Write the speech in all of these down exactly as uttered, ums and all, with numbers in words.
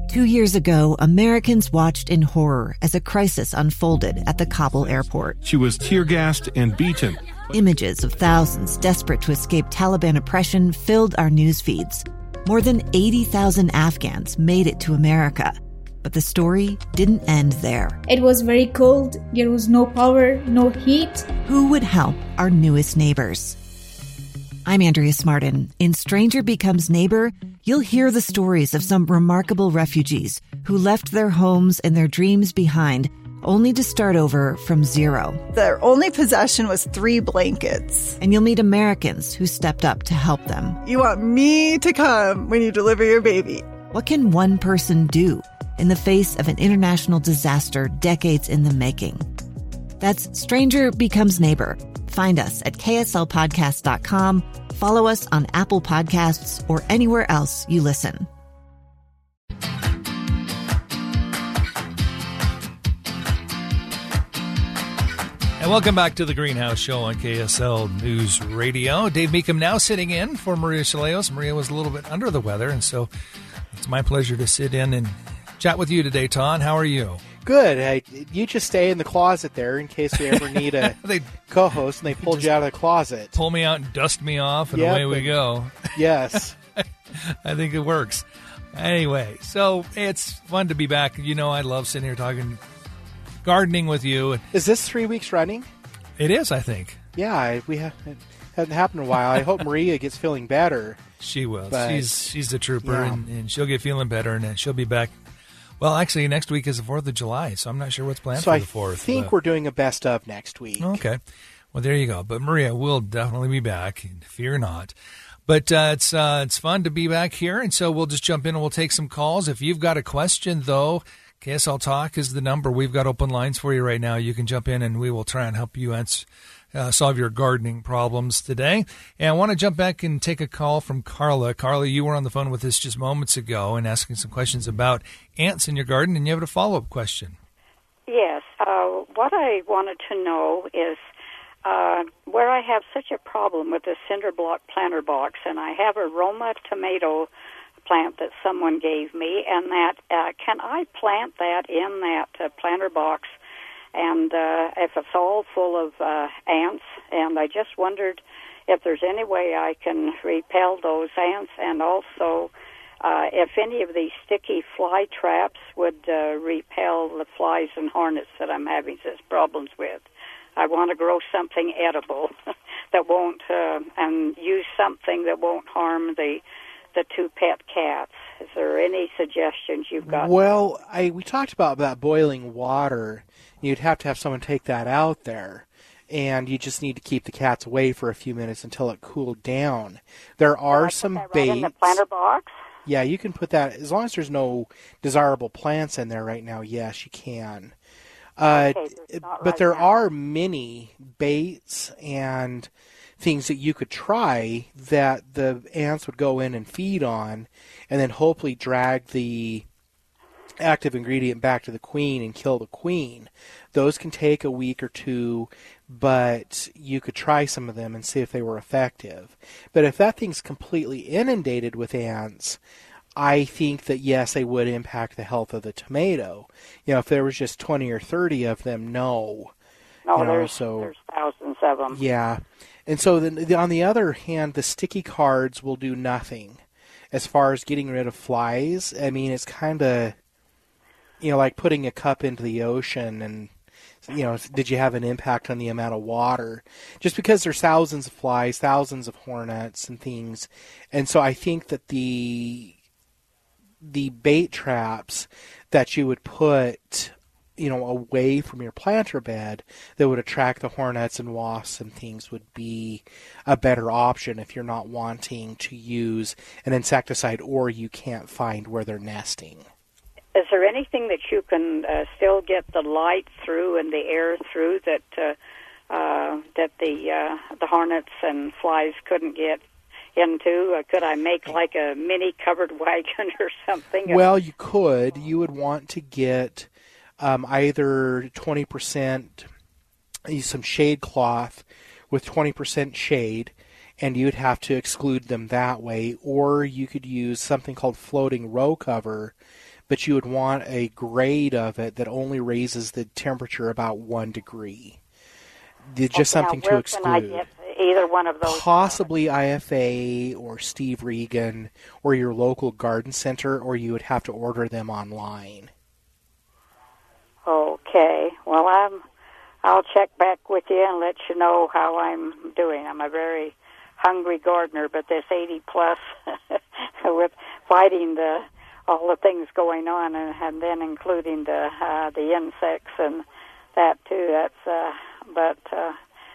Two years ago, Americans watched in horror as a crisis unfolded at the Kabul airport. She was tear-gassed and beaten. Images of thousands desperate to escape Taliban oppression filled our news feeds. More than eighty thousand Afghans made it to America. But the story didn't end there. It was very cold. There was no power, no heat. Who would help our newest neighbors? I'm Andrea Smartin. In Stranger Becomes Neighbor, you'll hear the stories of some remarkable refugees who left their homes and their dreams behind, only to start over from zero. Their only possession was three blankets. And you'll meet Americans who stepped up to help them. You want me to come when you deliver your baby. What can one person do in the face of an international disaster decades in the making? That's Stranger Becomes Neighbor. Find us at K S L podcast dot com. Follow us on Apple Podcasts or anywhere else you listen. And welcome back to the Greenhouse Show on K S L News Radio. Dave Meekum now sitting in for Maria Chaleos. Maria was a little bit under the weather, and so it's my pleasure to sit in and chat with you today, Ton. How are you? Good. I, you just stay in the closet there in case we ever need a they, co-host, and they pulled you out of the closet. Pull me out and dust me off, and yep, away we go. Yes. I think it works. Anyway, so it's fun to be back. You know I love sitting here talking gardening with you. Is this three weeks running? It is, I think. Yeah, I, we have, it hasn't happened in a while. I hope Maria gets feeling better. She will. But, she's she's the trooper, yeah. and, and she'll get feeling better, and then she'll be back. Well, actually, next week is the fourth of July, so I'm not sure what's planned so for the fourth. I think but... we're doing a best of next week. Okay. Well, there you go. But Maria will definitely be back. Fear not. But uh, it's uh, it's fun to be back here, and so we'll just jump in and we'll take some calls. If you've got a question, though, K S L Talk is the number. We've got open lines for you right now. You can jump in, and we will try and help you answer. Uh, solve your gardening problems today. And I want to jump back and take a call from Carla. Carla, you were on the phone with us just moments ago and asking some questions about ants in your garden, and you have a follow-up question. Yes. Uh, what I wanted to know is uh, where I have such a problem with the cinder block planter box, and I have a Roma tomato plant that someone gave me, and that uh, can I plant that in that uh, planter box? And uh, if it's all full of uh, ants, and I just wondered if there's any way I can repel those ants, and also uh, if any of these sticky fly traps would uh, repel the flies and hornets that I'm having such problems with. I want to grow something edible that won't, uh, and use something that won't harm the the two pet cats. Is there any suggestions you've got? Well, I we talked about that boiling water. You'd have to have someone take that out there, and you just need to keep the cats away for a few minutes until it cooled down. There are Can I some put that baits. Right in the planter box? Yeah, you can put that, as long as there's no desirable plants in there right now, yes, you can. Uh, okay, but right there now. are many baits and things that you could try that the ants would go in and feed on, and then hopefully drag the active ingredient back to the queen and kill the queen. Those can take a week or two, but you could try some of them and see if they were effective. But if that thing's completely inundated with ants, I think that yes, they would impact the health of the tomato. You know, if there was just twenty or thirty of them, no. No, you know, there's, so, there's thousands of them. Yeah. And so then, on the other hand, the sticky cards will do nothing as far as getting rid of flies. I mean, it's kind of, you know, like putting a cup into the ocean and, you know, did you have an impact on the amount of water? Just because there's thousands of flies, thousands of hornets and things. And so I think that the the bait traps that you would put, you know, away from your planter bed that would attract the hornets and wasps and things would be a better option if you're not wanting to use an insecticide or you can't find where they're nesting. Is there anything that you can uh, still get the light through and the air through that uh, uh, that the uh, the hornets and flies couldn't get into? Uh, could I make like a mini covered wagon or something? Well, you could. You would want to get um, either twenty percent, use some shade cloth with twenty percent shade, and you'd have to exclude them that way, or you could use something called floating row cover. but you would want a grade of it that only raises the temperature about one degree. Just okay, something now, to where exclude. Can I get either one of those? Possibly I F A or Steve Regan or your local garden center, or you would have to order them online. Okay. Well, I'm. I'll check back with you and let you know how I'm doing. I'm a very hungry gardener, but this eighty plus with fighting the all the things going on, and, and then including the uh, the insects and that too. That's uh, but uh,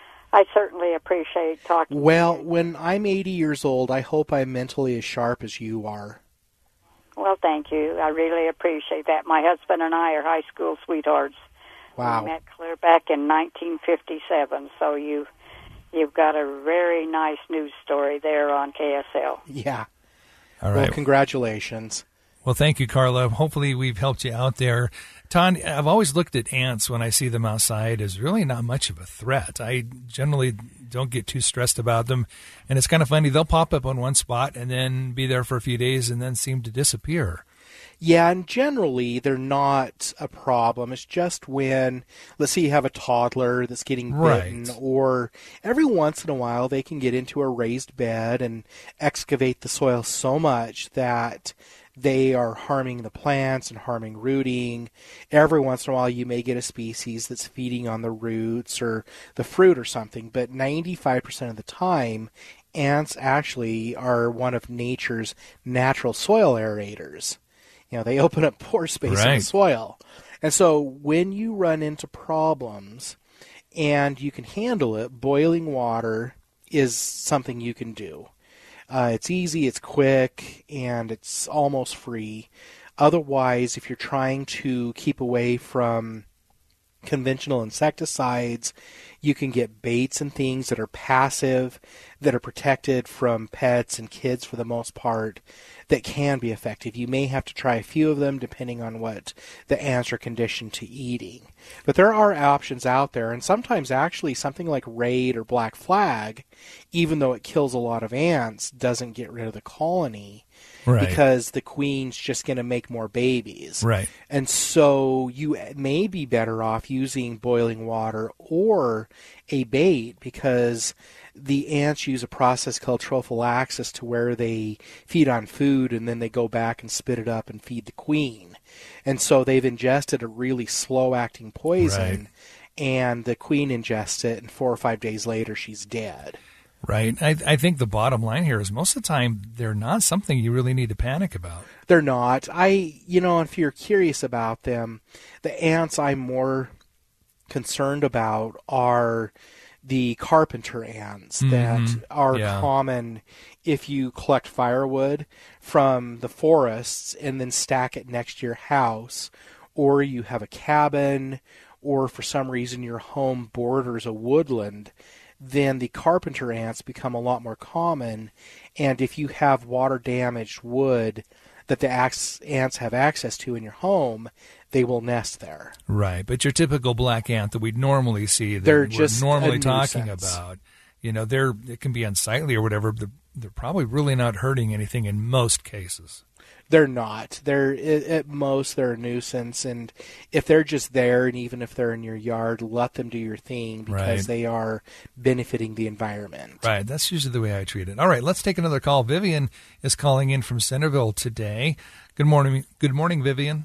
I certainly appreciate talking. Well, to you. when I'm eighty years old, I hope I'm mentally as sharp as you are. Well, thank you. I really appreciate that. My husband and I are high school sweethearts. Wow. We met clear back in nineteen fifty-seven, so you, you've got a very nice news story there on K S L. Yeah. All right. Well, congratulations. Well, thank you, Carla. Hopefully we've helped you out there. Ton, I've always looked at ants when I see them outside as really not much of a threat. I generally don't get too stressed about them. And it's kind of funny. They'll pop up on one spot and then be there for a few days and then seem to disappear. Yeah, and generally they're not a problem. It's just when, let's say you have a toddler that's getting bitten, Right. or every once in a while they can get into a raised bed and excavate the soil so much that they are harming the plants and harming rooting. Every once in a while you may get a species that's feeding on the roots or the fruit or something, but ninety-five percent of the time ants actually are one of nature's natural soil aerators. You know, they open up pore space in Right. the soil. And so when you run into problems and you can handle it, boiling water is something you can do. Uh, it's easy, it's quick, and it's almost free. Otherwise, if you're trying to keep away from conventional insecticides, you can get baits and things that are passive, that are protected from pets and kids for the most part, that can be effective. You may have to try a few of them depending on what the ants are conditioned to eating. But there are options out there, and sometimes actually something like Raid or Black Flag, even though it kills a lot of ants, doesn't get rid of the colony. Right. Because the queen's just going to make more babies. Right. And so you may be better off using boiling water or a bait, because the ants use a process called trophallaxis to where they feed on food and then they go back and spit it up and feed the queen. And so they've ingested a really slow-acting poison, Right. and the queen ingests it, and four or five days later she's dead. Right. I, I think the bottom line here is most of the time they're not something you really need to panic about. They're not. I, you know, if you're curious about them, the ants I'm more concerned about are the carpenter ants that Mm-hmm. are Yeah. common if you collect firewood from the forests and then stack it next to your house, or you have a cabin, or for some reason your home borders a woodland. Then the carpenter ants become a lot more common, and if you have water-damaged wood that the ants have access to in your home, they will nest there. Right. But your typical black ant that we'd normally see, that They're we're just normally a talking nuisance. about, you know, they're it can be unsightly or whatever, but they're, they're probably really not hurting anything in most cases. They're not. They're at most they're a nuisance, and if they're just there, and even if they're in your yard, let them do your thing, because Right. they are benefiting the environment. Right. That's usually the way I treat it. All right. Let's take another call. Vivian is calling in from Centerville today. Good morning. Good morning, Vivian.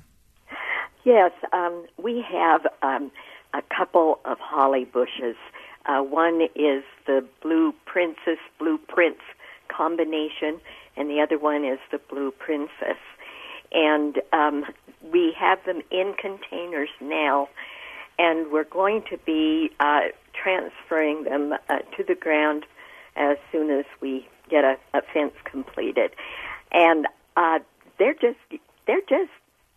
Yes, um, we have um, a couple of holly bushes. Uh, one is the Blue Princess, Blue Prince combination, and the other one is the Blue Princess. And um, we have them in containers now, and we're going to be uh, transferring them uh, to the ground as soon as we get a, a fence completed. And uh, they're just they're just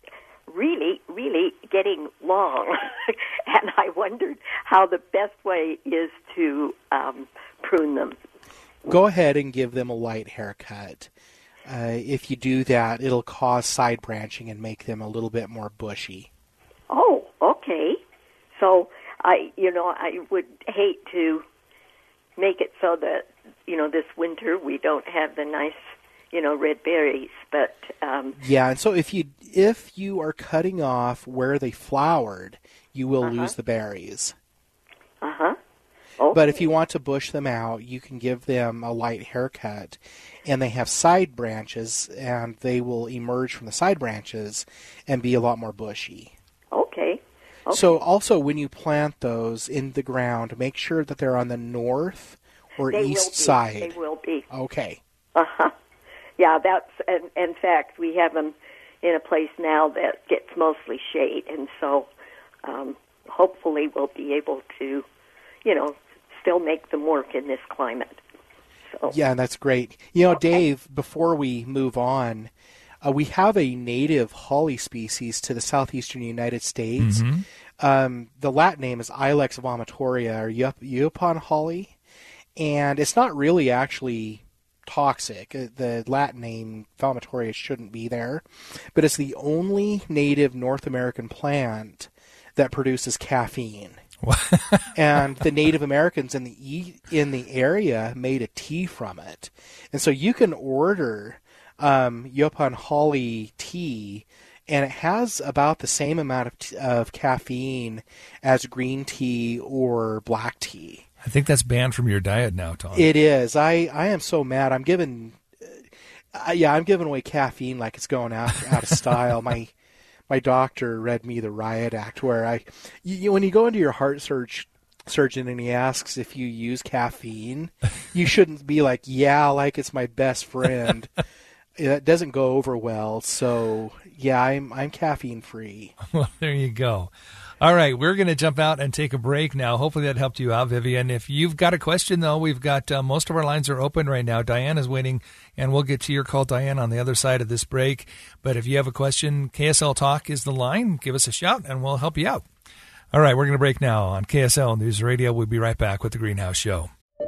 really, really getting long. And I wondered how the best way is to um, prune them. Go ahead and give them a light haircut. Uh, if you do that, it'll cause side branching and make them a little bit more bushy. Oh, okay. So I, you know, I would hate to make it so that, you know, this winter we don't have the nice, you know, red berries. But um, Yeah, and so if you if you are cutting off where they flowered, you will Uh-huh. lose the berries. Uh-huh. Okay. But if you want to bush them out, you can give them a light haircut. And they have side branches, and they will emerge from the side branches and be a lot more bushy. Okay. Okay. So also, when you plant those in the ground, make sure that they're on the north or They east will be. side. They will be. Okay. Uh-huh. Yeah, that's, in, in fact, we have them in a place now that gets mostly shade, and so um, hopefully we'll be able to, you know, still make them work in this climate. So. Yeah, that's great. You know, Okay. Dave, before we move on, uh, we have a native holly species to the southeastern United States. Mm-hmm. Um, the Latin name is Ilex vomitoria, or Yup- Yupon holly, and it's not really actually toxic. Uh, The Latin name vomitoria shouldn't be there, but it's the only native North American plant that produces caffeine. And the Native Americans in the e- in the area made a tea from it, and so you can order um, Yupon holly tea, and it has about the same amount of, t- of caffeine as green tea or black tea. I think that's banned from your diet now, Tom. It is. I, I am so mad. I'm giving, uh, yeah, I'm giving away caffeine like it's going out out of style. My my doctor read me the Riot Act, where I, you, when you go into your heart surge, surgeon and he asks if you use caffeine, you shouldn't be like, yeah, like it's my best friend. That doesn't go over well. So yeah, I'm I'm caffeine free. Well, there you go. All right, we're going to jump out and take a break now. Hopefully that helped you out, Vivian. If you've got a question, though, we've got uh, most of our lines are open right now. Diane is waiting, and we'll get to your call, Diane, on the other side of this break. But if you have a question, K S L Talk is the line. Give us a shout, and we'll help you out. All right, we're going to break now on K S L News Radio. We'll be right back with The Greenhouse Show.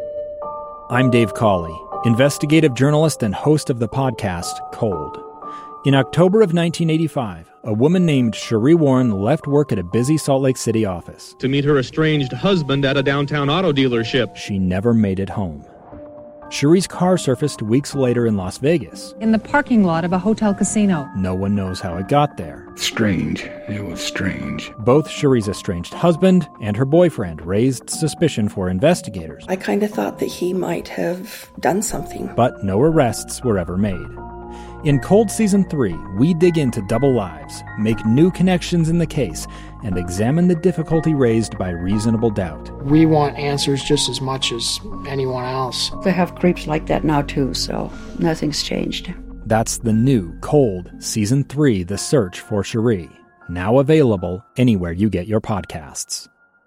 I'm Dave Cawley, investigative journalist and host of the podcast Cold. In October of nineteen eighty-five, a woman named Cherie Warren left work at a busy Salt Lake City office to meet her estranged husband at a downtown auto dealership. She never made it home. Cherie's car surfaced weeks later in Las Vegas. In the parking lot of a hotel casino. No one knows how it got there. Strange. It was strange. Both Cherie's estranged husband and her boyfriend raised suspicion for investigators. I kind of thought that he might have done something. But no arrests were ever made. In Cold Season three, we dig into double lives, make new connections in the case, and examine the difficulty raised by reasonable doubt. We want answers just as much as anyone else. They have creeps like that now, too, so nothing's changed. That's the new Cold Season three, The Search for Cherie, now available anywhere you get your podcasts.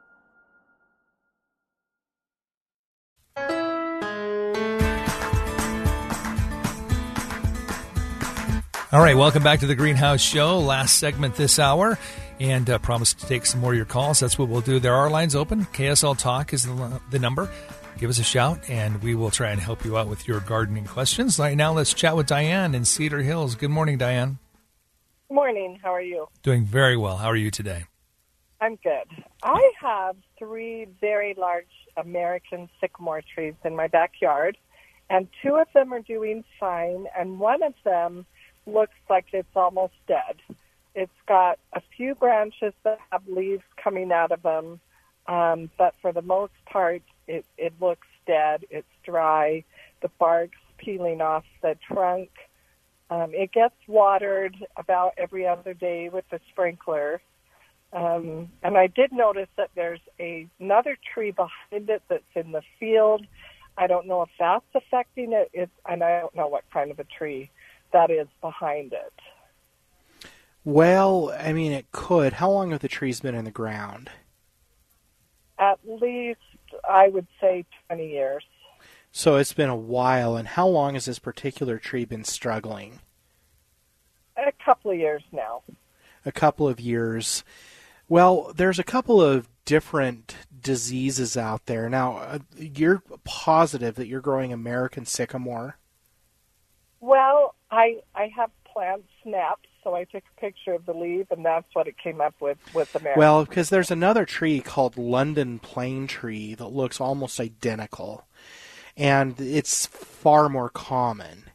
All right, welcome back to the Greenhouse Show. Last segment this hour, and uh, promise to take some more of your calls. That's what we'll do. There are lines open. K S L Talk is the, the number. Give us a shout, and we will try and help you out with your gardening questions. Right now, let's chat with Diane in Cedar Hills. Good morning, Diane. Good morning. How are you? Doing very well. How are you today? I'm good. I have three very large American sycamore trees in my backyard, and two of them are doing fine, and one of them looks like it's almost dead. It's got a few branches that have leaves coming out of them, um, but for the most part, it, it looks dead. It's dry. The bark's peeling off the trunk. Um, it gets watered about every other day with the sprinkler. Um, and I did notice that there's a, another tree behind it that's in the field. I don't know if that's affecting it, it's, and I don't know what kind of a tree that is behind it. Well, I mean, it could. How long have the trees been in the ground? At least, I would say, twenty years. So it's been a while. And how long has this particular tree been struggling? A couple of years now. A couple of years. Well, there's a couple of different diseases out there. Now, uh, you're positive that you're growing American sycamore? Well, I I have plant snaps, so I took a picture of the leaf, and that's what it came up with, with American. Well, because there's another tree called London plane tree that looks almost identical, and it's far more common.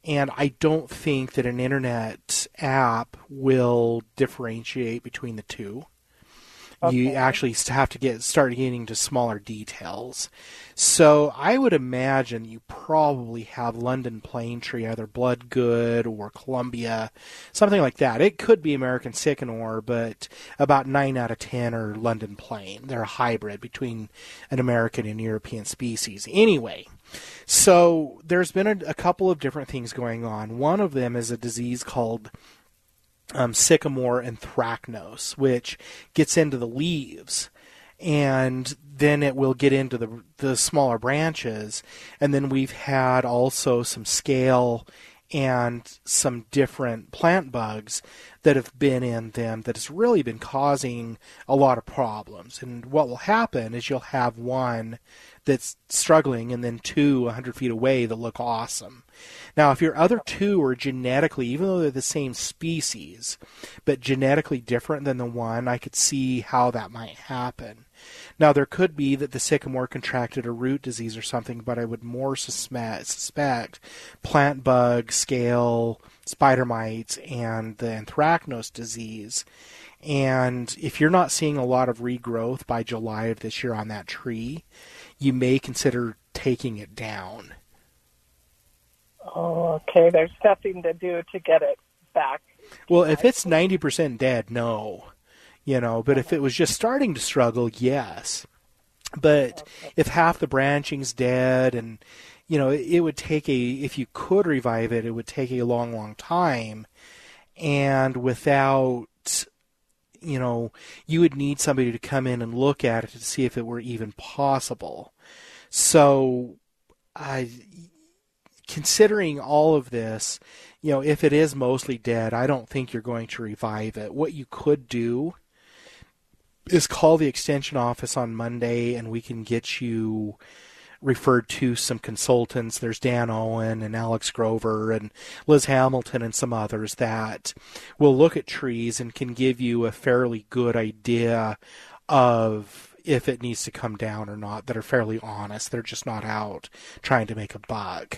And I don't think that an internet app will differentiate between the two. Okay. You actually have to get start getting to smaller details. So I would imagine you probably have London plane tree, either Bloodgood or Columbia, something like that. It could be American sycamore, but about nine out of ten are London plane. They're a hybrid between an American and European species. Anyway, so there's been a, a couple of different things going on. One of them is a disease called Um, sycamore anthracnose, which gets into the leaves, and then it will get into the the smaller branches. And then we've had also some scale and some different plant bugs that have been in them that has really been causing a lot of problems. And what will happen is you'll have one that's struggling and then two one hundred feet away that look awesome. Now, if your other two are genetically, even though they're the same species, but genetically different than the one, I could see how that might happen. Now, there could be that the sycamore contracted a root disease or something, but I would more suspect, suspect plant bug, scale, spider mites, and the anthracnose disease. And if you're not seeing a lot of regrowth by July of this year on that tree, you may consider taking it down. Oh, okay. There's nothing to do to get it back. Well, if it's ninety percent dead, no. You know, but if it was just starting to struggle, yes. But okay. If half the branching's dead and, you know, it, it would take a, if you could revive it, it would take a long, long time. And without, you know, you would need somebody to come in and look at it to see if it were even possible. So, I... Considering all of this, you know, if it is mostly dead, I don't think you're going to revive it. What you could do is call the extension office on Monday and we can get you referred to some consultants. There's Dan Owen and Alex Grover and Liz Hamilton and some others that will look at trees and can give you a fairly good idea of if it needs to come down or not, that are fairly honest. They're just not out trying to make a buck.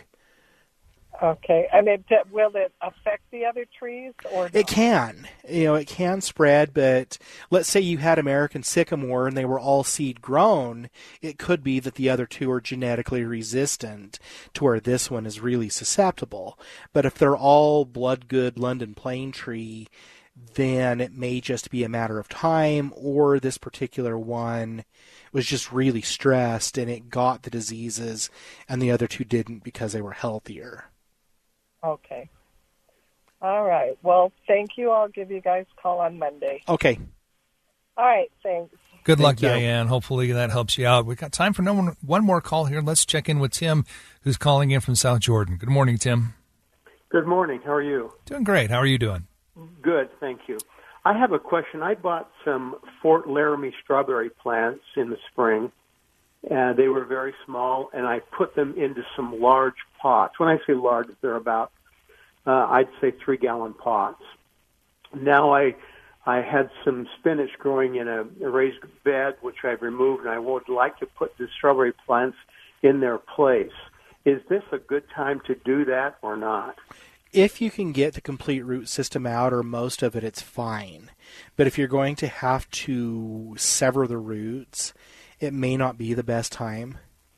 Okay, and it, will it affect the other trees? Or it can. You know, it can spread, but let's say you had American sycamore and they were all seed grown, it could be that the other two are genetically resistant to where this one is really susceptible. But if they're all Bloodgood London plane tree, then it may just be a matter of time, or this particular one was just really stressed and it got the diseases and the other two didn't because they were healthier. Okay. All right. Well, thank you. I'll give you guys a call on Monday. Okay. All right. Thanks. Good luck, Thank you. Diane. Hopefully that helps you out. We've got time for no one, one more call here. Let's check in with Tim, who's calling in from South Jordan. Good morning, Tim. Good morning. How are you? Doing great. How are you doing? Good, thank you. I have a question. I bought some Fort Laramie strawberry plants in the spring, and they were very small, and I put them into some large pots. When I say large, they're about, uh, I'd say, three-gallon pots. Now I I had some spinach growing in a, a raised bed, which I've removed, and I would like to put the strawberry plants in their place. Is this a good time to do that or not? If you can get the complete root system out or most of it, it's fine. But if you're going to have to sever the roots, it may not be the best time.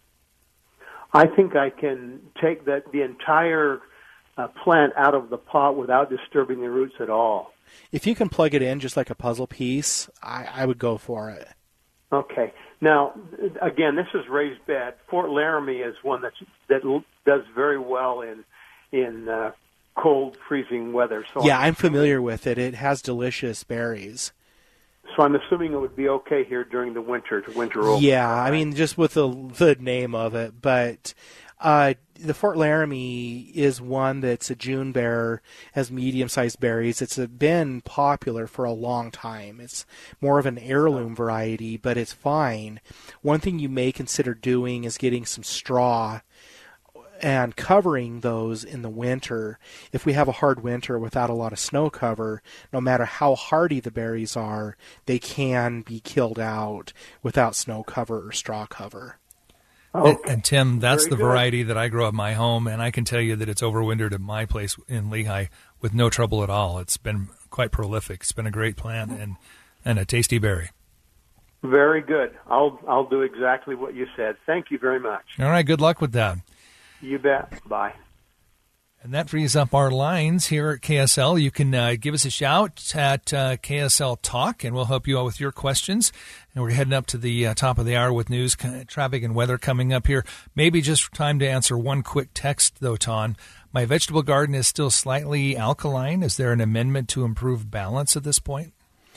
I think I can take that the entire uh, plant out of the pot without disturbing the roots at all. If you can plug it in just like a puzzle piece, I, I would go for it. Okay. Now, again, this is raised bed. Fort Laramie is one that's, that does very well in in uh, cold, freezing weather. So yeah, I'm familiar with it. It has delicious berries. So I'm assuming it would be okay here during the winter, to winter over. Yeah, I mean, just with the the name of it. But uh, the Fort Laramie is one that's a June bear, has medium-sized berries. It's been popular for a long time. It's more of an heirloom variety, but it's fine. One thing you may consider doing is getting some straw and covering those in the winter. If we have a hard winter without a lot of snow cover, no matter how hardy the berries are, they can be killed out without snow cover or straw cover. Okay. And, and Tim, that's Very the good. variety that I grow at my home, and I can tell you that it's overwintered at my place in Lehigh with no trouble at all. It's been quite prolific. It's been a great plant and, and a tasty berry. Very good. I'll I'll do exactly what you said. Thank you very much. All right, good luck with that. You bet. Bye. And that frees up our lines here at K S L. You can uh, give us a shout at uh, K S L Talk, and we'll help you out with your questions. And we're heading up to the uh, top of the hour with news, traffic, and weather coming up here. Maybe just time to answer one quick text, though, Ton. My vegetable garden is still slightly alkaline. Is there an amendment to improve balance at this point?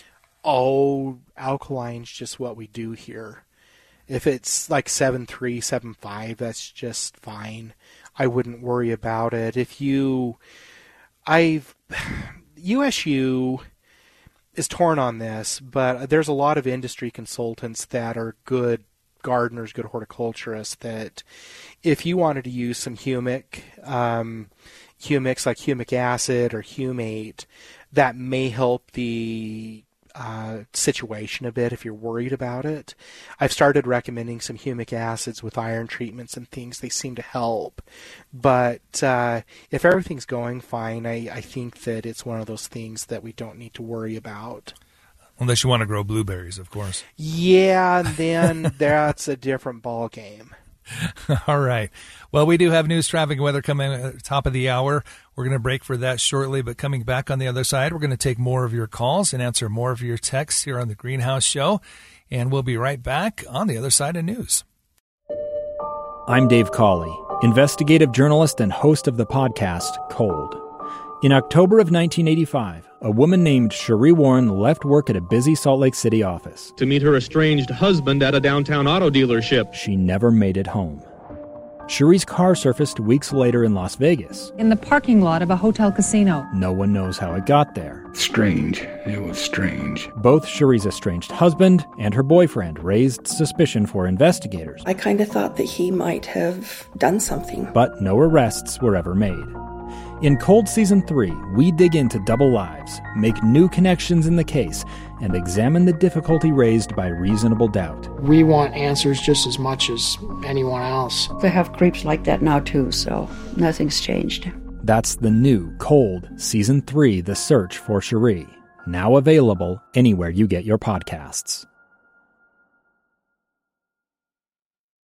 Oh, alkaline's just what we do here. If it's like seven three, seven five, that's just fine. I wouldn't worry about it. If you, I've, U S U is torn on this, but there's a lot of industry consultants that are good gardeners, good horticulturists, that if you wanted to use some humic, um, humics like humic acid or humate, that may help the Uh, situation a bit if you're worried about it. I've started recommending some humic acids with iron treatments and things. They seem to help. But uh, if everything's going fine, I, I think that it's one of those things that we don't need to worry about. Unless you want to grow blueberries, of course. Yeah, then that's a different ball game. All right. Well, we do have news, traffic, and weather coming at the top of the hour. We're going to break for that shortly, but coming back on the other side, we're going to take more of your calls and answer more of your texts here on the Greenhouse Show, and we'll be right back on the other side of news. I'm Dave Cawley, investigative journalist and host of the podcast Cold. In October of nineteen eighty-five, a woman named Cherie Warren left work at a busy Salt Lake City office to meet her estranged husband at a downtown auto dealership. She never made it home. Cherie's car surfaced weeks later in Las Vegas. In the parking lot of a hotel casino. No one knows how it got there. Strange. It was strange. Both Cherie's estranged husband and her boyfriend raised suspicion for investigators. I kind of thought that he might have done something. But no arrests were ever made. In Cold Season three, we dig into double lives, make new connections in the case, and examine the difficulty raised by reasonable doubt. We want answers just as much as anyone else. They have creeps like that now, too, so nothing's changed. That's the new Cold Season three, The Search for Cherie. Now available anywhere you get your podcasts.